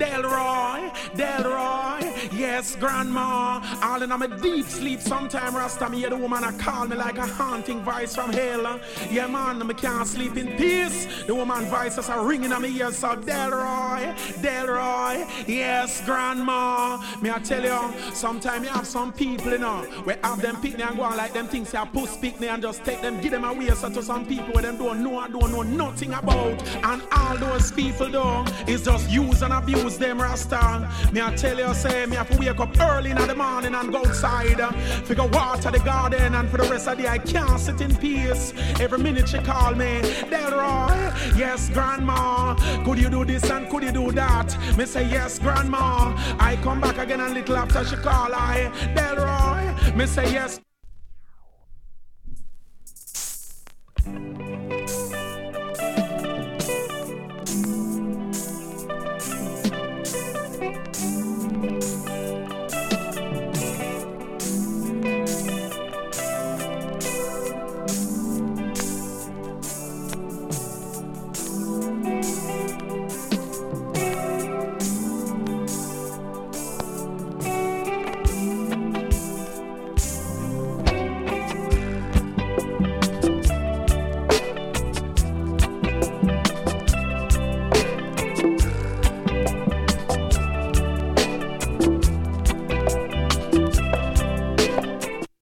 Delroy, yes, grandma. All in my deep sleep, sometime Rasta me hear the woman I call me like a haunting voice from hell. Yeah, man, me can't sleep in peace. The woman voice is a ringing on me ears. So Delroy, yes, grandma. Me I tell you, sometimes you have some people, you know, we have them pick me and go on like them things they push pick me and just take them, give them away. So to some people where them don't know nothing about. And all those people though is just use and abuse them Rasta. Me I tell you, say me have to wake up early in the morning and go outside, figure water the garden, and for the rest of the day I can't sit in peace. Every minute she call me, Delroy, yes, grandma. Could you do this and could you do that? Me say yes, grandma. I come back again a little after she call I, Delroy. Me say yes.